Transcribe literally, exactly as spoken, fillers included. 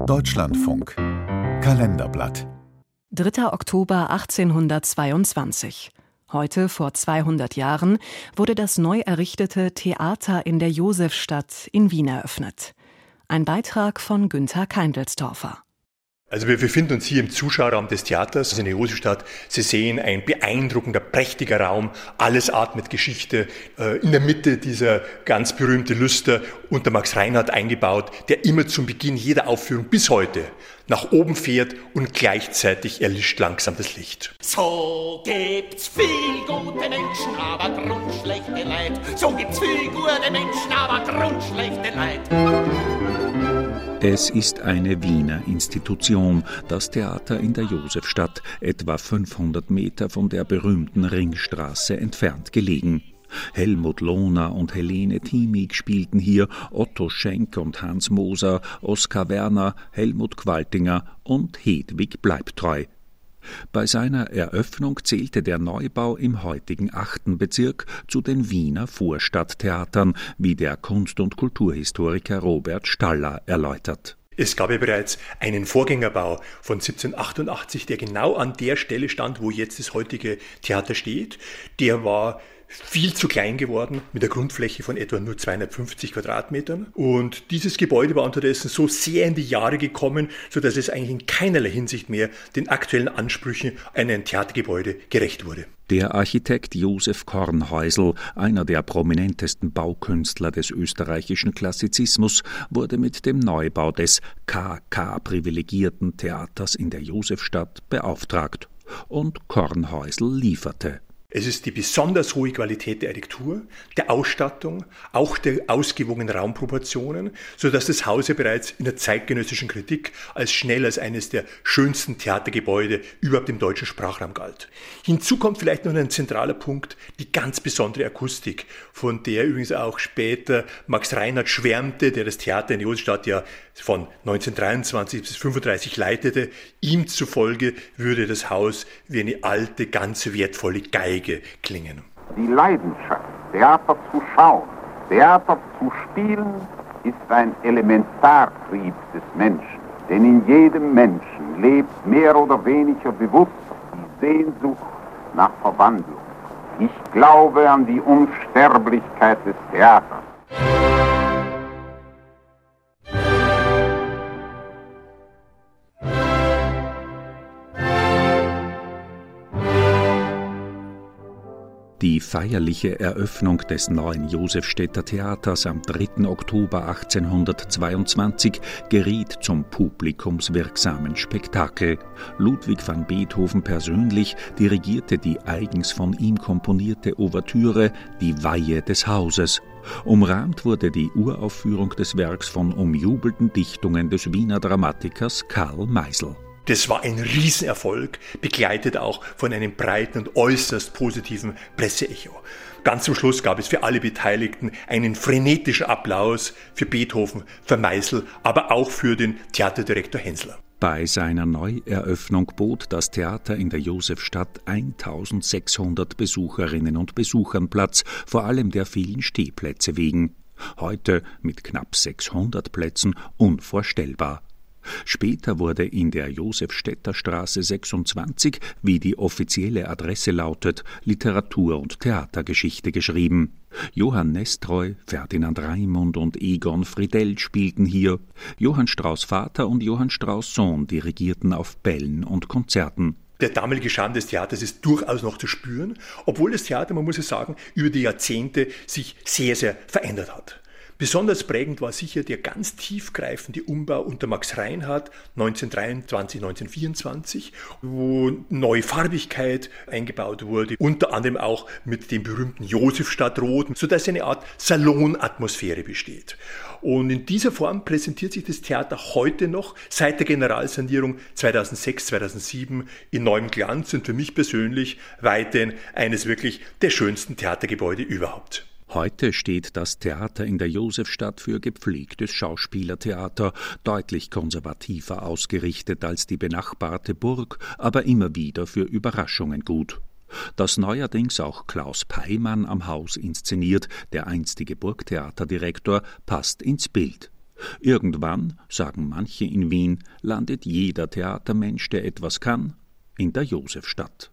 Deutschlandfunk Kalenderblatt dritter Oktober achtzehnhundertzweiundzwanzig. Heute vor zweihundert Jahren wurde das neu errichtete Theater in der Josefstadt in Wien eröffnet. Ein Beitrag von Günther Keindelstorfer. Also wir befinden uns hier im Zuschauerraum des Theaters in der Josefstadt. Sie sehen, ein beeindruckender, prächtiger Raum, alles atmet Geschichte. In der Mitte dieser ganz berühmte Lüster unter Max Reinhardt eingebaut, der immer zum Beginn jeder Aufführung bis heute nach oben fährt und gleichzeitig erlischt langsam das Licht. So gibt's viel gute Menschen, aber grundschlechte Leid. So gibt's viel gute Menschen, aber grundschlechte Leid. Es ist eine Wiener Institution, das Theater in der Josefstadt, etwa fünfhundert Meter von der berühmten Ringstraße entfernt gelegen. Helmut Lohner und Helene Thiemig spielten hier, Otto Schenk und Hans Moser, Oskar Werner, Helmut Qualtinger und Hedwig Bleibtreu. Bei seiner Eröffnung zählte der Neubau im heutigen achten Bezirk zu den Wiener Vorstadttheatern, wie der Kunst- und Kulturhistoriker Robert Staller erläutert. Es gab ja bereits einen Vorgängerbau von siebzehnhundertachtundachtzig, der genau an der Stelle stand, wo jetzt das heutige Theater steht. Der war viel zu klein geworden, mit der Grundfläche von etwa nur zweihundertfünfzig Quadratmetern. Und dieses Gebäude war unterdessen so sehr in die Jahre gekommen, sodass es eigentlich in keinerlei Hinsicht mehr den aktuellen Ansprüchen an ein Theatergebäude gerecht wurde. Der Architekt Josef Kornhäusl, einer der prominentesten Baukünstler des österreichischen Klassizismus, wurde mit dem Neubau des K K-privilegierten Theaters in der Josefstadt beauftragt. Und Kornhäusl lieferte. Es ist die besonders hohe Qualität der Architektur, der Ausstattung, auch der ausgewogenen Raumproportionen, sodass das Haus ja bereits in der zeitgenössischen Kritik als schnell als eines der schönsten Theatergebäude überhaupt im deutschen Sprachraum galt. Hinzu kommt vielleicht noch ein zentraler Punkt, die ganz besondere Akustik, von der übrigens auch später Max Reinhardt schwärmte, der das Theater in der Josefstadt ja von neunzehnhundertdreiundzwanzig bis fünfunddreißig leitete. Ihm zufolge würde das Haus wie eine alte, ganz wertvolle Geige klingen. Die Leidenschaft, Theater zu schauen, Theater zu spielen, ist ein Elementartrieb des Menschen. Denn in jedem Menschen lebt mehr oder weniger bewusst die Sehnsucht nach Verwandlung. Ich glaube an die Unsterblichkeit des Theaters. Die feierliche Eröffnung des neuen Josefstädter Theaters am dritten Oktober achtzehnhundertzweiundzwanzig geriet zum publikumswirksamen Spektakel. Ludwig van Beethoven persönlich dirigierte die eigens von ihm komponierte Ouvertüre »Die Weihe des Hauses«. Umrahmt wurde die Uraufführung des Werks von umjubelten Dichtungen des Wiener Dramatikers Karl Meisel. Das war ein Riesenerfolg, begleitet auch von einem breiten und äußerst positiven Presseecho. Ganz zum Schluss gab es für alle Beteiligten einen frenetischen Applaus für Beethoven, für Meisel, aber auch für den Theaterdirektor Hensler. Bei seiner Neueröffnung bot das Theater in der Josefstadt eintausendsechshundert Besucherinnen und Besuchern Platz, vor allem der vielen Stehplätze wegen. Heute mit knapp sechshundert Plätzen unvorstellbar. Später wurde in der Josefstädter Straße sechsundzwanzig, wie die offizielle Adresse lautet, Literatur- und Theatergeschichte geschrieben. Johann Nestreu, Ferdinand Raimund und Egon Friedell spielten hier. Johann Strauss Vater und Johann Strauss Sohn dirigierten auf Bällen und Konzerten. Der damalige Charme des Theaters ist durchaus noch zu spüren, obwohl das Theater, man muss es sagen, über die Jahrzehnte sich sehr, sehr verändert hat. Besonders prägend war sicher der ganz tiefgreifende Umbau unter Max Reinhardt neunzehnhundertdreiundzwanzig, neunzehnhundertvierundzwanzig, wo neue Farbigkeit eingebaut wurde, unter anderem auch mit dem berühmten Josefstadtrot, sodass eine Art Salonatmosphäre besteht. Und in dieser Form präsentiert sich das Theater heute noch seit der Generalsanierung zweitausendsechs, zweitausendsieben in neuem Glanz und für mich persönlich weiterhin eines wirklich der schönsten Theatergebäude überhaupt. Heute steht das Theater in der Josefstadt für gepflegtes Schauspielertheater, deutlich konservativer ausgerichtet als die benachbarte Burg, aber immer wieder für Überraschungen gut. Dass neuerdings auch Klaus Peimann am Haus inszeniert, der einstige Burgtheaterdirektor, passt ins Bild. Irgendwann, sagen manche in Wien, landet jeder Theatermensch, der etwas kann, in der Josefstadt.